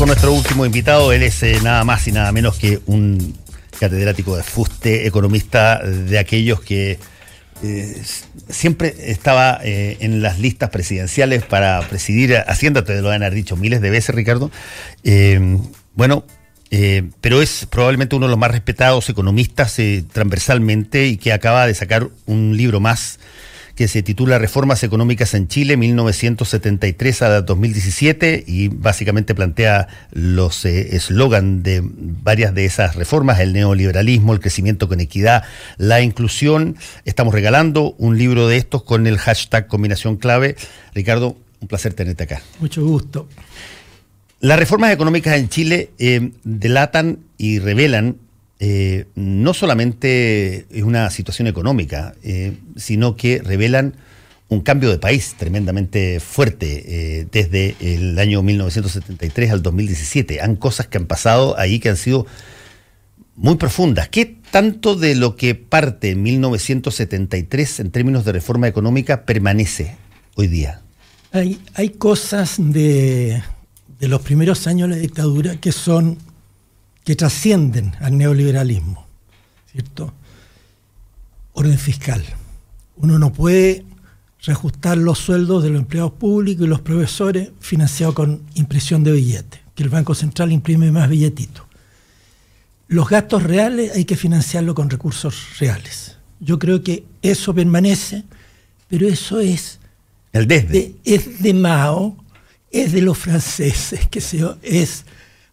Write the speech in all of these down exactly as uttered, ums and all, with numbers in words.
con nuestro último invitado. Él es eh, nada más y nada menos que un catedrático de fuste, economista de aquellos que eh, siempre estaba eh, en las listas presidenciales para presidir Hacienda. Te lo han dicho miles de veces, Ricardo. Eh, bueno, eh, pero es probablemente uno de los más respetados economistas eh, transversalmente, y que acaba de sacar un libro más que se titula Reformas Económicas en Chile, mil novecientos setenta y tres a dos mil diecisiete, y básicamente plantea los eslogan eh, de varias de esas reformas: el neoliberalismo, el crecimiento con equidad, la inclusión. Estamos regalando un libro de estos con el hashtag Combinación Clave. Ricardo, un placer tenerte acá. Mucho gusto. Las reformas económicas en Chile eh, delatan y revelan Eh, no solamente es una situación económica, eh, sino que revelan un cambio de país tremendamente fuerte eh, desde el año mil novecientos setenta y tres al dos mil diecisiete. Han cosas que han pasado ahí que han sido muy profundas. ¿Qué tanto de lo que parte en mil novecientos setenta y tres en términos de reforma económica permanece hoy día? Hay, hay cosas de, de los primeros años de la dictadura que son que trascienden al neoliberalismo, ¿cierto? Orden fiscal. Uno no puede reajustar los sueldos de los empleados públicos y los profesores financiados con impresión de billetes, que el Banco Central imprime más billetitos. Los gastos reales hay que financiarlo con recursos reales. Yo creo que eso permanece, pero eso es el desde. De, es de Mao, es de los franceses, que se es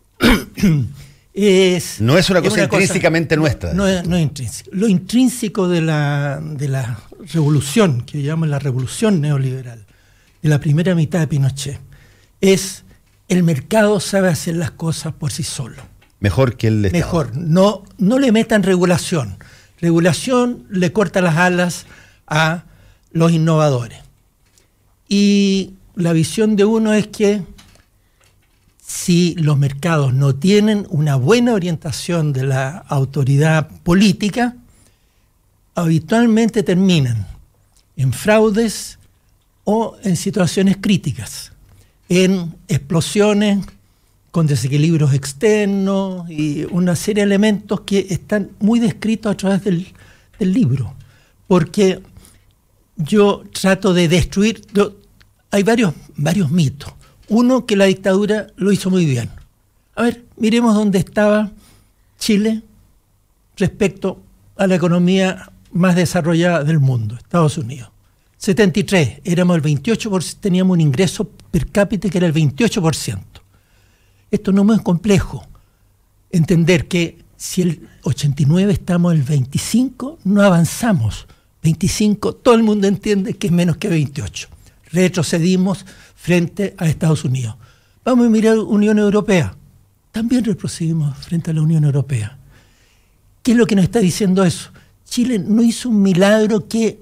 Es, no es una cosa es una intrínsecamente cosa, nuestra. No, no, no es intrínseco. Lo intrínseco de la, de la revolución, que llamamos la revolución neoliberal, de la primera mitad de Pinochet, es el mercado sabe hacer las cosas por sí solo. Mejor que el Estado. Mejor. No, no le metan regulación. Regulación le corta las alas a los innovadores. Y la visión de uno es que si los mercados no tienen una buena orientación de la autoridad política, habitualmente terminan en fraudes o en situaciones críticas, en explosiones con desequilibrios externos y una serie de elementos que están muy descritos a través del, del libro. Porque yo trato de destruir, yo, hay varios, varios mitos. Uno, que la dictadura lo hizo muy bien. A ver, miremos dónde estaba Chile respecto a la economía más desarrollada del mundo, Estados Unidos. setenta y tres, éramos el veintiocho por ciento, teníamos un ingreso per cápita que era el veintiocho por ciento. Esto no es muy complejo. Entender que si el ochenta y nueve estamos en el veinticinco, no avanzamos. veinticinco, todo el mundo entiende que es menos que veintiocho. Retrocedimos frente a Estados Unidos. Vamos a mirar Unión Europea. También retrocedimos frente a la Unión Europea. ¿Qué es lo que nos está diciendo eso? Chile no hizo un milagro que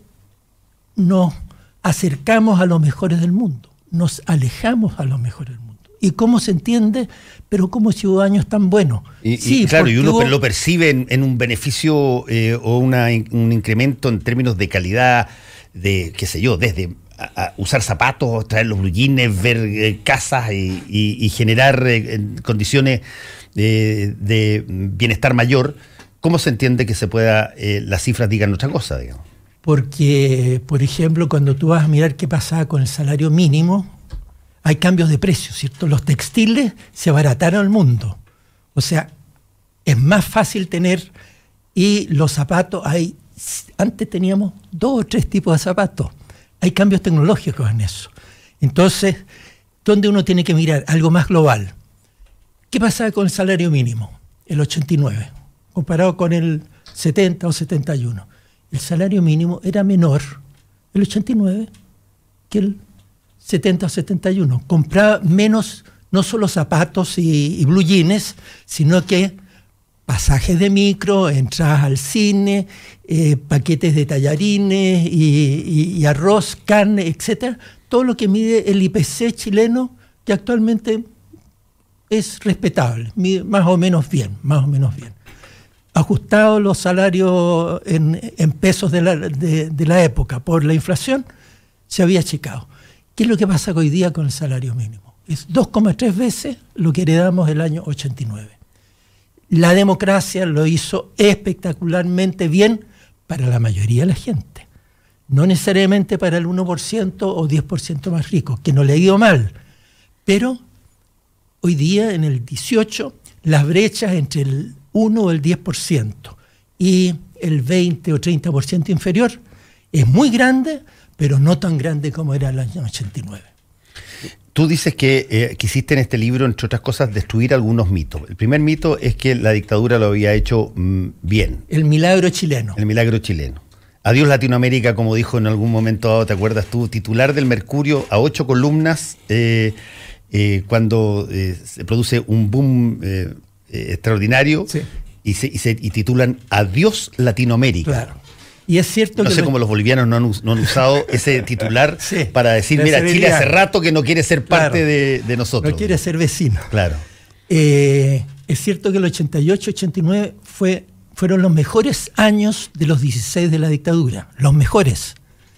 nos acercamos a los mejores del mundo. Nos alejamos a los mejores del mundo. ¿Y cómo se entiende? Pero como ciudadanos tan buenos. Y, sí, y claro, y uno hubo... lo percibe en, en un beneficio eh, o una, un incremento en términos de calidad, de, qué sé yo, desde a, a usar zapatos, traer los blue jeans, ver eh, casas y, y, y generar eh, condiciones eh, de bienestar mayor. ¿Cómo se entiende que se pueda, eh, las cifras digan otra cosa, digamos? Porque, por ejemplo, cuando tú vas a mirar qué pasaba con el salario mínimo, hay cambios de precios, ¿cierto? Los textiles se abarataron al mundo. O sea, es más fácil tener, y los zapatos, hay, antes teníamos dos o tres tipos de zapatos. Hay cambios tecnológicos en eso. Entonces, ¿dónde uno tiene que mirar? Algo más global. ¿Qué pasaba con el salario mínimo? El ochenta y nueve, comparado con el setenta o setenta y uno. El salario mínimo era menor, el ochenta y nueve, que el setenta o setenta y uno. Compraba menos, no solo zapatos y, y blue jeans, sino que pasajes de micro, entradas al cine, eh, paquetes de tallarines y, y, y arroz, carne, etcétera. Todo lo que mide el I P C chileno, que actualmente es respetable, mide más o menos bien, más o menos bien. Ajustados los salarios en, en pesos de la, de, de la época por la inflación, se había achicado. ¿Qué es lo que pasa hoy día con el salario mínimo? Es dos coma tres veces lo que heredamos el año ochenta y nueve. La democracia lo hizo espectacularmente bien para la mayoría de la gente. No necesariamente para el uno por ciento o diez por ciento más ricos, que no le ha ido mal. Pero hoy día, en el dieciocho, las brechas entre el uno o el diez por ciento y el veinte o treinta por ciento inferior es muy grande, pero no tan grande como era el año ochenta y nueve. Tú dices que eh, quisiste en este libro, entre otras cosas, destruir algunos mitos. El primer mito es que la dictadura lo había hecho mm, bien. El milagro chileno. El milagro chileno. Adiós Latinoamérica, como dijo en algún momento dado, ¿te acuerdas tú? Titular del Mercurio a ocho columnas eh, eh, cuando eh, se produce un boom eh, eh, extraordinario, sí. y, se, y, se, y titulan Adiós Latinoamérica. Claro. Y es cierto no que sé lo... cómo los bolivianos no han, no han usado ese titular sí, para decir, mira, Chile hace rato que no quiere ser parte claro, de, de nosotros. No quiere ser vecino. Claro. Eh, es cierto que el ochenta y ocho ochenta y nueve fue, fueron los mejores años de los dieciséis de la dictadura. Los mejores.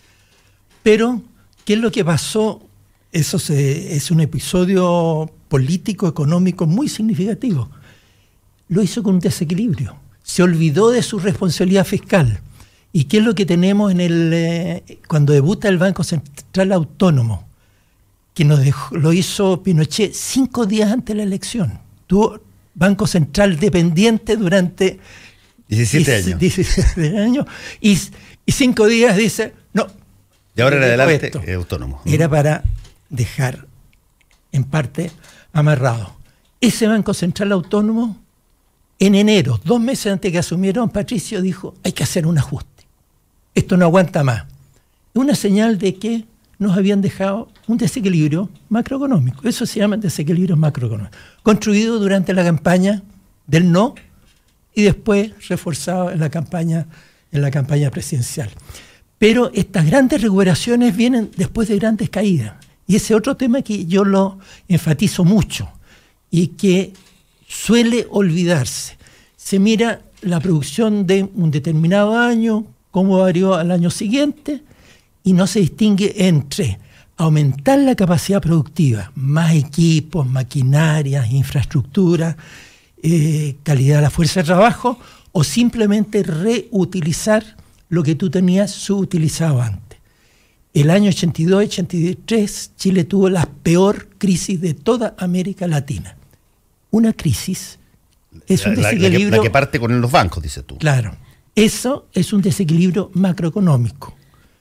Pero, ¿qué es lo que pasó? Eso se, es un episodio político, económico muy significativo. Lo hizo con un desequilibrio. Se olvidó de su responsabilidad fiscal. ¿Y qué es lo que tenemos en el eh, cuando debuta el Banco Central Autónomo? Que nos dejó, lo hizo Pinochet cinco días antes de la elección. Tuvo Banco Central dependiente durante diecisiete años. diecisiete años y, y cinco días dice, no. De ahora en adelante es autónomo. Era para dejar en parte amarrado. Ese Banco Central Autónomo, en enero, dos meses antes que asumieron, Patricio dijo, hay que hacer un ajuste. Esto no aguanta más. Es una señal de que nos habían dejado un desequilibrio macroeconómico. Eso se llama desequilibrio macroeconómico. Construido durante la campaña del no y después reforzado en la campaña, en la campaña presidencial. Pero estas grandes recuperaciones vienen después de grandes caídas. Y ese otro tema que yo lo enfatizo mucho y que suele olvidarse. Se mira la producción de un determinado año, cómo varió al año siguiente, y no se distingue entre aumentar la capacidad productiva, más equipos, maquinarias, infraestructura, eh, calidad de la fuerza de trabajo, o simplemente reutilizar lo que tú tenías subutilizado antes. El año ochenta y dos ochenta y tres, Chile tuvo la peor crisis de toda América Latina. Una crisis es un desequilibrio... La, la, la que parte con los bancos, dices tú. Claro. Eso es un desequilibrio macroeconómico.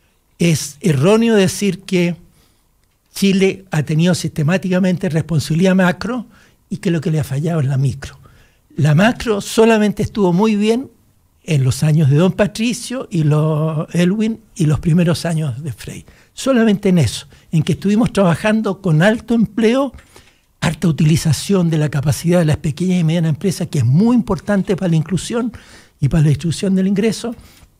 Es erróneo decir que Chile ha tenido sistemáticamente responsabilidad macro y que lo que le ha fallado es la micro. La macro solamente estuvo muy bien en los años de Don Patricio y los Elwin y los primeros años de Frei. Solamente en eso, en que estuvimos trabajando con alto empleo, harta utilización de la capacidad de las pequeñas y medianas empresas, que es muy importante para la inclusión y para la distribución del ingreso.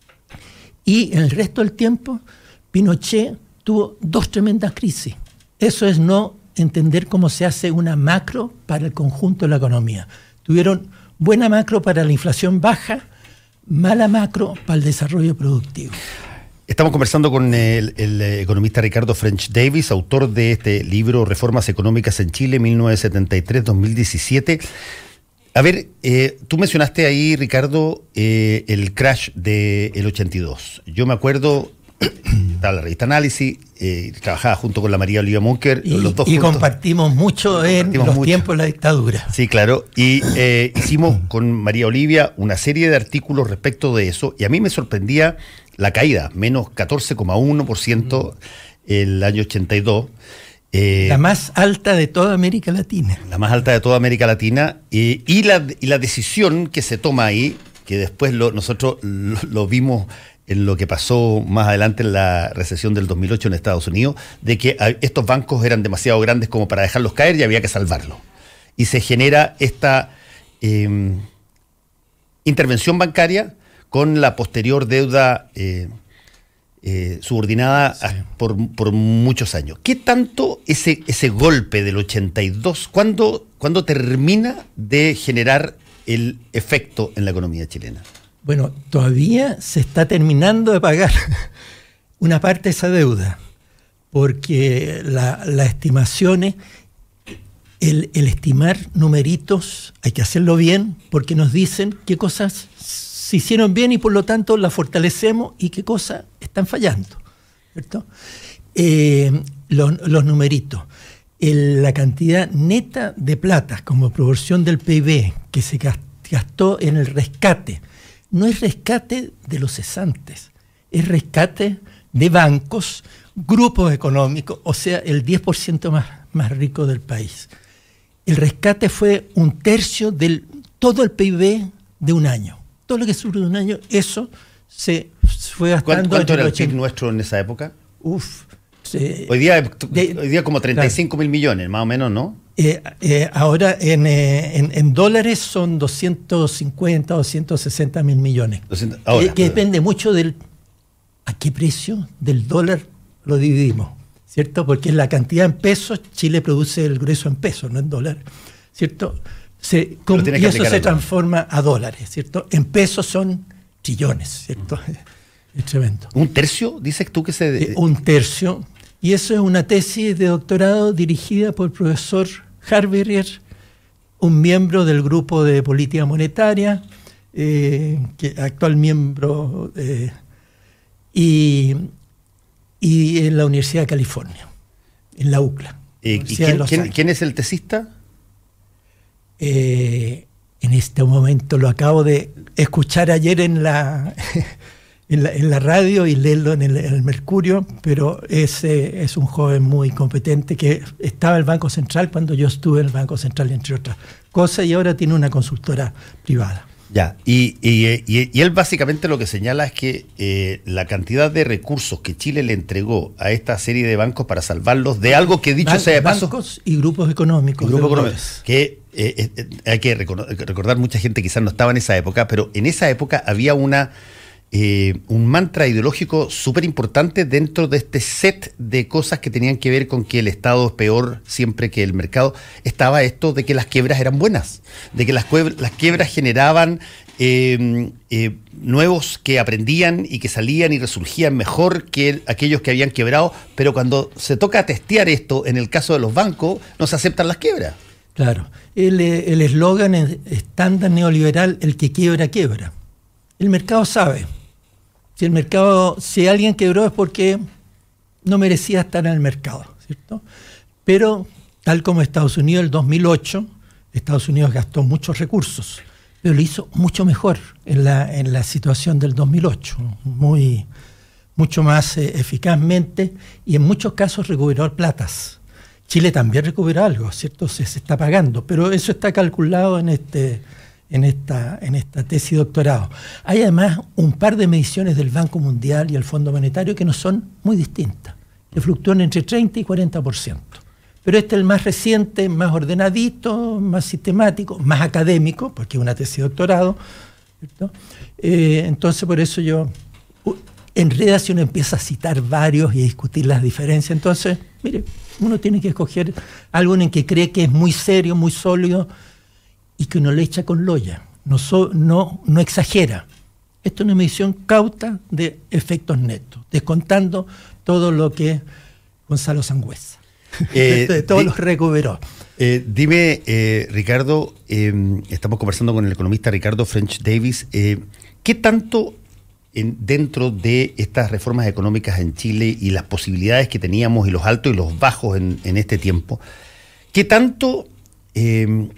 Y en el resto del tiempo, Pinochet tuvo dos tremendas crisis. Eso es no entender cómo se hace una macro para el conjunto de la economía. Tuvieron buena macro para la inflación baja, mala macro para el desarrollo productivo. Estamos conversando con el, el economista Ricardo French Davis, autor de este libro Reformas Económicas en Chile, mil novecientos setenta y tres a dos mil diecisiete. A ver, eh, tú mencionaste ahí, Ricardo, eh, el crash del ochenta y dos. Yo me acuerdo, estaba la revista Análisis, eh, trabajaba junto con la María Olivia Munker. Y, los dos y juntos. compartimos mucho compartimos en los mucho. tiempos de la dictadura. Sí, claro. Y eh, hicimos con María Olivia una serie de artículos respecto de eso, y a mí me sorprendía la caída, menos catorce coma uno por ciento el año ochenta y dos. Eh, la más alta de toda América Latina. La más alta de toda América Latina. Eh, y, la, y la decisión que se toma ahí, que después lo, nosotros lo, lo vimos en lo que pasó más adelante en la recesión del dos mil ocho en Estados Unidos, de que estos bancos eran demasiado grandes como para dejarlos caer y había que salvarlos. Y se genera esta eh, intervención bancaria con la posterior deuda eh, eh, subordinada sí. a, por, por muchos años. ¿Qué tanto ese, ese golpe del ochenta y dos, ¿cuándo, cuándo termina de generar el efecto en la economía chilena? Bueno, todavía se está terminando de pagar una parte de esa deuda, porque la, las estimaciones el, el estimar numeritos hay que hacerlo bien porque nos dicen qué cosas se hicieron bien y por lo tanto las fortalecemos y qué cosas están fallando, ¿cierto? Eh, los, los numeritos. El, la cantidad neta de plata como proporción del P I B que se gastó en el rescate, no es rescate de los cesantes, es rescate de bancos, grupos económicos, o sea, el diez por ciento más, más rico del país. El rescate fue un tercio de todo el P I B de un año. Todo lo que sube de un año, eso se fue gastando. ¿Cuánto era el P I B nuestro en esa época? Uf. Se, hoy, día, de, hoy día como treinta y cinco mil claro. millones, más o menos, ¿no? Eh, eh, ahora en, eh, en, en dólares son doscientos cincuenta, doscientos sesenta mil millones. doscientos, ahora, que, que depende mucho del a qué precio del dólar lo dividimos, ¿cierto? Porque la cantidad en pesos, Chile produce el grueso en pesos, no en dólares, ¿cierto? Se, con, y eso se transforma a dólares, ¿cierto? En pesos son trillones, ¿cierto? Uh-huh. Es tremendo. ¿Un tercio? Dices tú que se... Eh, un tercio. Y eso es una tesis de doctorado dirigida por el profesor Harberger, un miembro del grupo de política monetaria, eh, que actual miembro, eh, y, y en la Universidad de California, en la U C L A. Eh, ¿Y quién, quién, quién es el tesista? Eh, en este momento lo acabo de escuchar ayer en la... En la, en la radio y leerlo en el, en el Mercurio, pero ese es un joven muy competente que estaba en el Banco Central cuando yo estuve en el Banco Central, entre otras cosas, y ahora tiene una consultora privada. Ya, y, y, y, y él básicamente lo que señala es que eh, la cantidad de recursos que Chile le entregó a esta serie de bancos para salvarlos de algo que dicho Ban- sea de paso... Bancos y grupos económicos. Y grupos económicos que eh, eh, hay que recordar, mucha gente quizás no estaba en esa época, pero en esa época había una... Eh, un mantra ideológico súper importante dentro de este set de cosas que tenían que ver con que el Estado es peor siempre que el mercado. Estaba esto de que las quiebras eran buenas, de que las, cuebras, las quiebras generaban eh, eh, nuevos que aprendían y que salían y resurgían mejor que aquellos que habían quebrado, pero cuando se toca testear esto, en el caso de los bancos, no se aceptan las quiebras. Claro, el eslogan estándar neoliberal, el que quiebra, quiebra. El mercado sabe. Si el mercado, si alguien quebró es porque no merecía estar en el mercado, ¿cierto? Pero tal como Estados Unidos el dos mil ocho, Estados Unidos gastó muchos recursos, pero lo hizo mucho mejor en la, en la situación del dos mil ocho, muy, mucho más eh, eficazmente y en muchos casos recuperó platas. Chile también recuperó algo, ¿cierto? Se, se está pagando, pero eso está calculado en este... En esta, en esta tesis de doctorado. Hay además un par de mediciones del Banco Mundial y el Fondo Monetario que no son muy distintas, que fluctúan entre treinta y cuarenta por ciento. Pero este es el más reciente, más ordenadito, más sistemático, más académico, porque es una tesis de doctorado, ¿cierto? Eh, entonces, por eso yo, en realidad, si uno empieza a citar varios y a discutir las diferencias, entonces, mire, uno tiene que escoger algo en el que cree que es muy serio, muy sólido, y que uno le echa con loya, no, so, no, no exagera. Esto es una medición cauta de efectos netos, descontando todo lo que Gonzalo Sangüesa, eh, de todos di, los recuperó. Eh, dime, eh, Ricardo, eh, estamos conversando con el economista Ricardo French Davis, eh, ¿qué tanto en, dentro de estas reformas económicas en Chile y las posibilidades que teníamos y los altos y los bajos en, en este tiempo, qué tanto... Eh,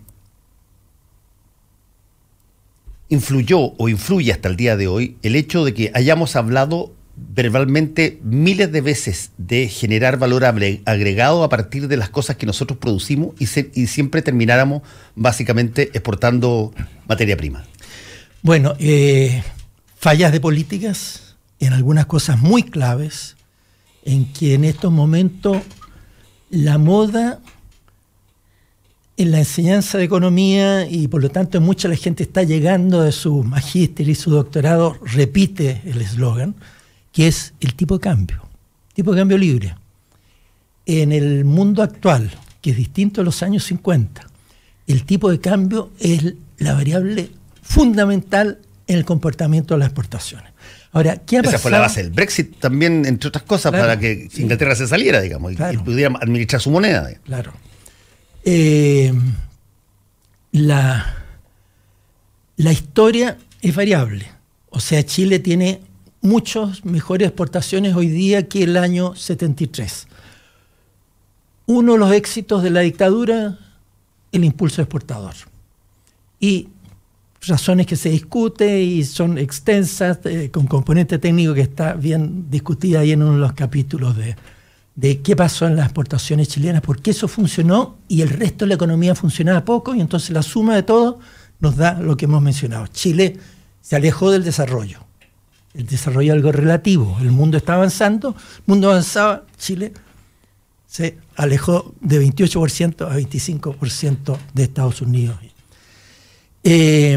influyó o influye hasta el día de hoy el hecho de que hayamos hablado verbalmente miles de veces de generar valor agregado a partir de las cosas que nosotros producimos y, se, y siempre termináramos básicamente exportando materia prima? Bueno, eh, fallas de políticas en algunas cosas muy claves, en que en estos momentos la moda en la enseñanza de economía, y por lo tanto mucha la gente está llegando de su magíster y su doctorado, repite el eslogan, que es el tipo de cambio, tipo de cambio libre. En el mundo actual, que es distinto a los años cincuenta, el tipo de cambio es la variable fundamental en el comportamiento de las exportaciones. Ahora, ¿qué ha pasado? Esa fue la base del Brexit también, entre otras cosas, claro, para que Inglaterra sí. se saliera, digamos, claro. y pudiera administrar su moneda. Claro. Eh, la, la historia es variable. O sea, Chile tiene muchas mejores exportaciones hoy día que el año setenta y tres. Uno de los éxitos de la dictadura, el impulso exportador. Y razones que se discuten y son extensas, eh, con componente técnico que está bien discutida ahí en uno de los capítulos de, de qué pasó en las exportaciones chilenas, por qué eso funcionó y el resto de la economía funcionaba poco, y entonces la suma de todo nos da lo que hemos mencionado. Chile se alejó del desarrollo. El desarrollo es algo relativo. El mundo está avanzando, el mundo avanzaba, Chile se alejó de veintiocho por ciento a veinticinco por ciento de Estados Unidos. Eh,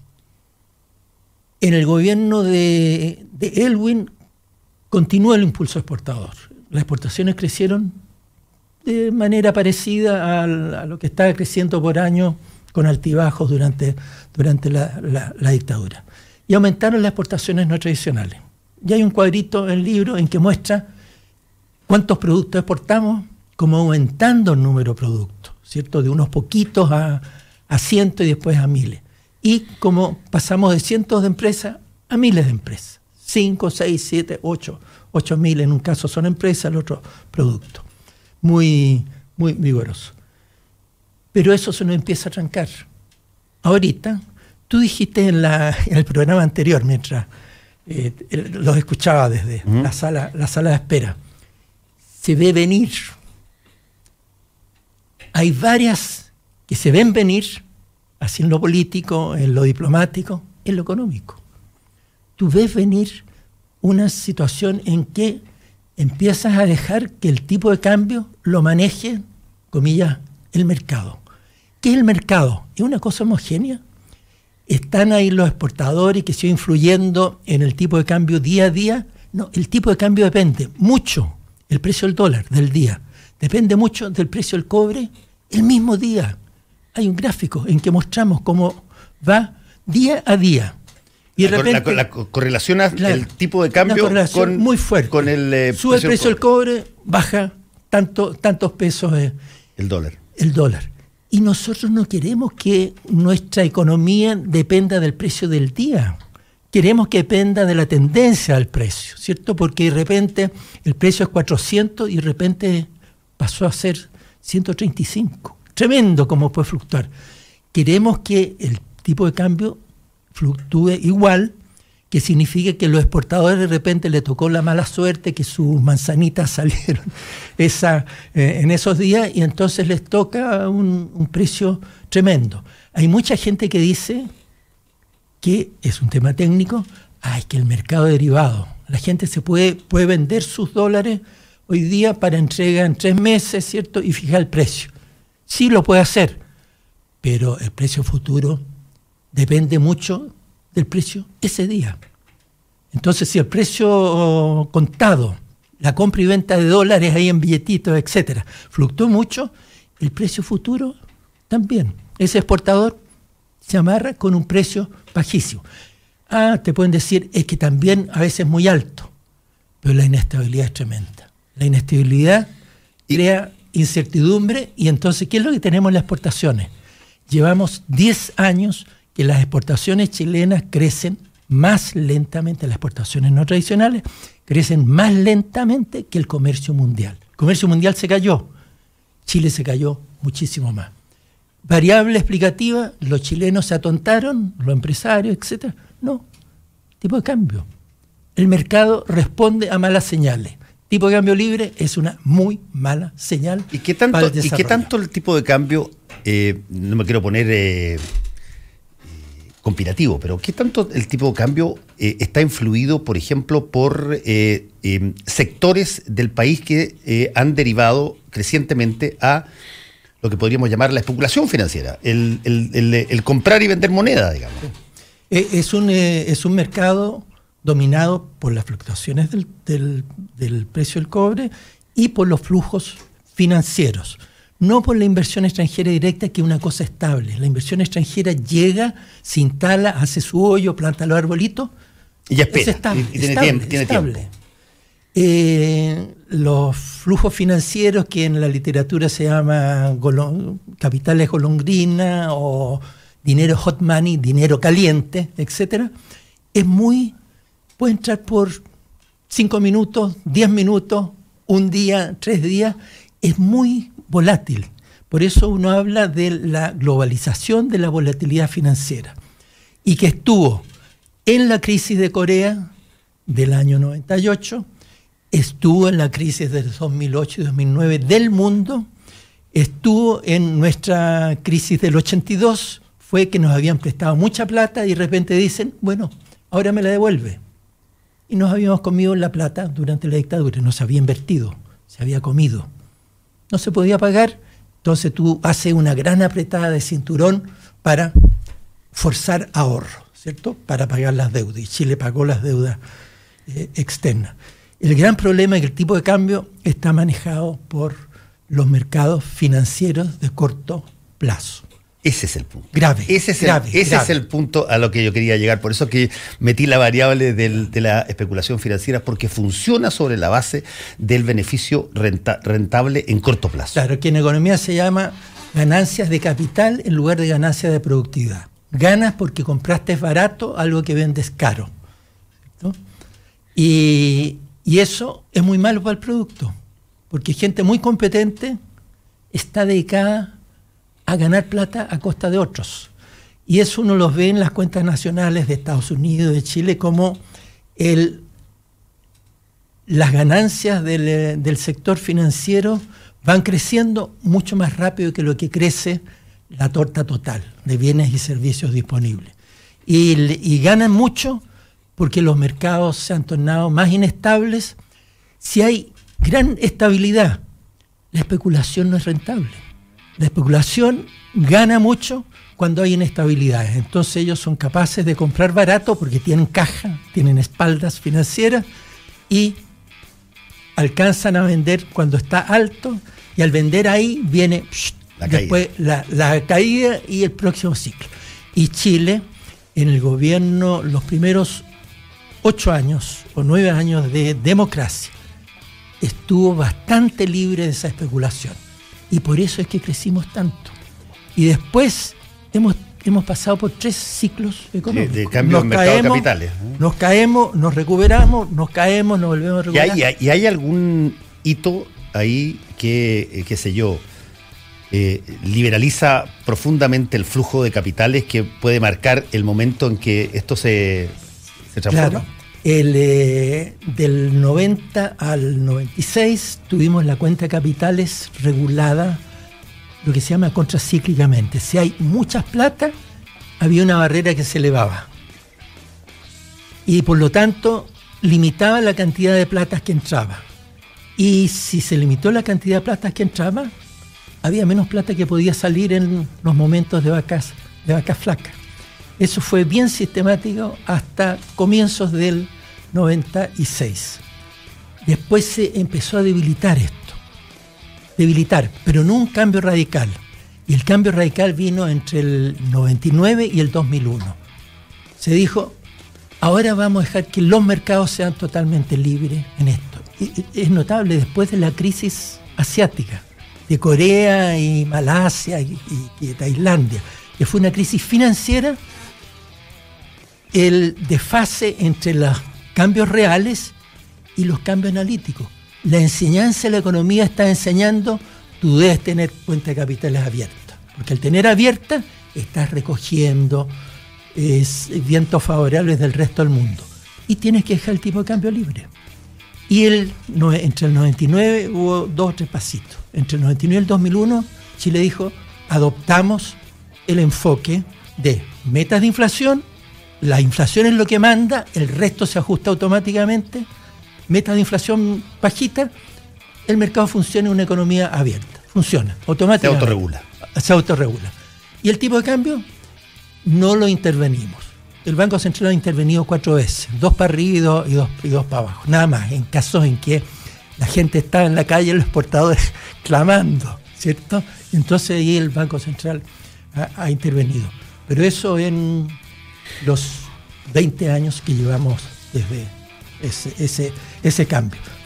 en el gobierno de, de Elwin continuó el impulso exportador. Las exportaciones crecieron de manera parecida a, a lo que estaba creciendo por año, con altibajos durante, durante la, la, la dictadura. Y aumentaron las exportaciones no tradicionales. Y hay un cuadrito en el libro en que muestra cuántos productos exportamos, como aumentando el número de productos, ¿cierto? De unos poquitos a, a cientos y después a miles. Y como pasamos de cientos de empresas a miles de empresas. Cinco, seis, siete, ocho, ocho mil en un caso son empresas, el otro producto. Muy, muy vigoroso. Pero eso se nos empieza a trancar. Ahorita, tú dijiste en, la, en el programa anterior, mientras eh, los escuchaba desde uh-huh. la, sala, la sala de espera, se ve venir. Hay varias que se ven venir, así en lo político, en lo diplomático, en lo económico. Tú ves venir una situación en que empiezas a dejar que el tipo de cambio lo maneje, comillas, el mercado. ¿Qué es el mercado? ¿Es una cosa homogénea? ¿Están ahí los exportadores que siguen influyendo en el tipo de cambio día a día? No, el tipo de cambio depende mucho, el precio del dólar del día, depende mucho del precio del cobre el mismo día. Hay un gráfico en que mostramos cómo va día a día. Y de la, repente, la, la correlaciona la, el tipo de cambio con, muy fuerte. Con el eh, sube el precio del cobre, baja tanto, tantos pesos eh, el dólar. El dólar. Y nosotros no queremos que nuestra economía dependa del precio del día. Queremos que dependa de la tendencia del precio, ¿cierto? Porque de repente el precio es cuatrocientos y de repente pasó a ser ciento treinta y cinco. Tremendo cómo puede fluctuar. Queremos que el tipo de cambio fluctúe igual, que signifique que los exportadores de repente le tocó la mala suerte que sus manzanitas salieron esa, eh, en esos días y entonces les toca un, un precio tremendo. Hay mucha gente que dice que es un tema técnico, ah, es que el mercado derivado, la gente se puede, puede vender sus dólares hoy día para entrega en tres meses, ¿cierto? Y fijar el precio. Sí lo puede hacer, pero el precio futuro depende mucho del precio ese día. Entonces, si el precio contado, la compra y venta de dólares ahí en billetitos, etcétera, fluctúa mucho, el precio futuro también. Ese exportador se amarra con un precio bajísimo. Ah, te pueden decir, es que también a veces es muy alto, pero la inestabilidad es tremenda. La inestabilidad crea incertidumbre y entonces, ¿qué es lo que tenemos en las exportaciones? Llevamos diez años que las exportaciones chilenas crecen más lentamente, las exportaciones no tradicionales crecen más lentamente que el comercio mundial. El comercio mundial se cayó, Chile se cayó muchísimo más. Variable explicativa, los chilenos se atontaron, los empresarios, etcétera. No, tipo de cambio. El mercado responde a malas señales. Tipo de cambio libre es una muy mala señal. ¿Y qué tanto, para el ¿y qué tanto el tipo de cambio, eh, no me quiero poner eh, conspirativo, pero qué tanto el tipo de cambio eh, está influido, por ejemplo, por eh, eh, sectores del país que eh, han derivado crecientemente a lo que podríamos llamar la especulación financiera, el, el, el, el comprar y vender moneda, digamos? Es un, eh, es un mercado dominado por las fluctuaciones del, del, del precio del cobre y por los flujos financieros, no por la inversión extranjera directa, que es una cosa estable. La inversión extranjera llega, se instala, hace su hoyo, planta los arbolitos, y ya espera, es estable, y, y tiene, estable, tiempo, tiene estable. tiempo. Eh, los flujos financieros, que en la literatura se llama golon, capitales golondrina o dinero hot money, dinero caliente, etcétera, es muy, puede entrar por cinco minutos, diez minutos, un día, tres días, es muy volátil. Por eso uno habla de la globalización de la volatilidad financiera, y que estuvo en la crisis de Corea del año noventa y ocho, estuvo en la crisis del dos mil ocho y dos mil nueve del mundo, estuvo en nuestra crisis del ochenta y dos, fue que nos habían prestado mucha plata y de repente dicen, bueno, ahora me la devuelve. Y nos habíamos comido la plata durante la dictadura, no se había invertido, se había comido. No se podía pagar, entonces tú haces una gran apretada de cinturón para forzar ahorro, ¿cierto? Para pagar las deudas. Y Chile pagó las deudas eh, externas. El gran problema es que el tipo de cambio está manejado por los mercados financieros de corto plazo. Ese es el punto. Grave. Ese, es, grave, el, ese grave. es el punto a lo que yo quería llegar. Por eso que metí la variable del, de la especulación financiera, porque funciona sobre la base del beneficio renta, rentable en corto plazo. Claro, que en economía se llama ganancias de capital en lugar de ganancias de productividad. Ganas porque compraste barato algo que vendes caro, ¿cierto? Y, y eso es muy malo para el producto, porque gente muy competente está dedicada a ganar plata a costa de otros. Y eso uno lo ve en las cuentas nacionales de Estados Unidos, de Chile, como el, las ganancias del, del sector financiero van creciendo mucho más rápido que lo que crece la torta total de bienes y servicios disponibles. Y, y ganan mucho porque los mercados se han tornado más inestables. Si hay gran estabilidad, la especulación no es rentable. La especulación gana mucho cuando hay inestabilidades. Entonces ellos son capaces de comprar barato porque tienen caja, tienen espaldas financieras y alcanzan a vender cuando está alto, y al vender ahí viene psh, la después la, la caída y el próximo ciclo. Y Chile, en el gobierno, los primeros ocho años o nueve años de democracia, estuvo bastante libre de esa especulación. Y por eso es que crecimos tanto. Y después hemos, hemos pasado por tres ciclos económicos. De, de cambio en mercado de capitales. ¿eh? Nos caemos, nos recuperamos, nos caemos, nos volvemos a recuperar. ¿Y hay, y hay algún hito ahí que, qué sé yo, eh, liberaliza profundamente el flujo de capitales, que puede marcar el momento en que esto se, se transforma? Claro. El, eh, del noventa al noventa y seis tuvimos la cuenta de capitales regulada, lo que se llama contracíclicamente. Si hay muchas plata, había una barrera que se elevaba. Y por lo tanto, limitaba la cantidad de platas que entraba. Y si se limitó la cantidad de platas que entraba, había menos plata que podía salir en los momentos de vacas, de vacas flacas. Eso fue bien sistemático hasta comienzos del noventa y seis. Después se empezó a debilitar esto. Debilitar, pero no un cambio radical. Y el cambio radical vino entre el noventa y nueve y el dos mil uno. Se dijo, ahora vamos a dejar que los mercados sean totalmente libres en esto. Y es notable, después de la crisis asiática, de Corea y Malasia y, y, y de Tailandia, que fue una crisis financiera, el desfase entre los cambios reales y los cambios analíticos. La enseñanza de la economía está enseñando, tú debes tener cuenta de capitales abierta, porque al tener abierta estás recogiendo es, vientos favorables del resto del mundo y tienes que dejar el tipo de cambio libre. Y el, no, entre el noventa y nueve hubo dos o tres pasitos. Entre el noventa y nueve y el dos mil uno, Chile dijo, adoptamos el enfoque de metas de inflación. La inflación es lo que manda, el resto se ajusta automáticamente. Metas de inflación bajita, el mercado funciona en una economía abierta. Funciona automáticamente. Se autorregula. Se autorregula. Y el tipo de cambio no lo intervenimos. El Banco Central ha intervenido cuatro veces, dos para arriba y dos, y dos, y dos para abajo. Nada más, en casos en que la gente estaba en la calle, los exportadores clamando, ¿cierto? Entonces ahí el Banco Central ha, ha intervenido. Pero eso en los veinte años que llevamos desde ese, ese, ese cambio.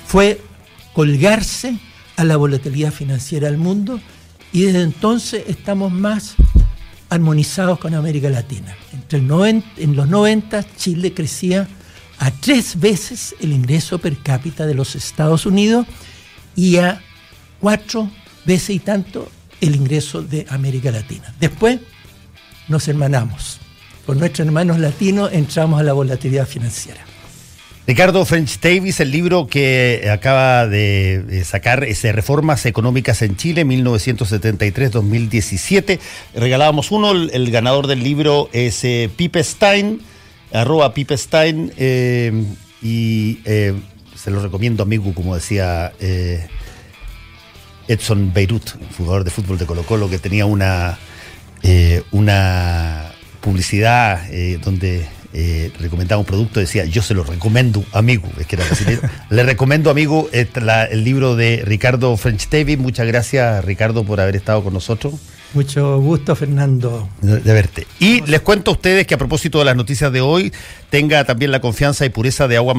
fue colgarse a la volatilidad financiera del mundo, y desde entonces estamos más armonizados con América Latina. Entre el noventa, en los noventa, Chile crecía a tres veces el ingreso per cápita de los Estados Unidos y a cuatro veces y tanto el ingreso de América Latina. Después nos hermanamos. Con nuestros hermanos latinos entramos a la volatilidad financiera. Ricardo French Davis, el libro que acaba de sacar es Reformas Económicas en Chile, mil novecientos setenta y tres a dos mil diecisiete. Regalábamos uno, el, el ganador del libro es eh, Pipe Stein, arroba Pipe Stein, eh, y eh, se lo recomiendo, amigo, como decía eh, Edson Beirut, jugador de fútbol de Colo-Colo, que tenía una, eh, una publicidad eh, donde... Eh, recomendaba un producto, decía yo se lo recomiendo, amigo, es que era brasileño. Le recomiendo, amigo, el, la, el libro de Ricardo French Davis. Muchas gracias, Ricardo, por haber estado con nosotros. Mucho gusto, Fernando, de, de verte. Y les cuento a ustedes que, a propósito de las noticias de hoy, tenga también la confianza y pureza de agua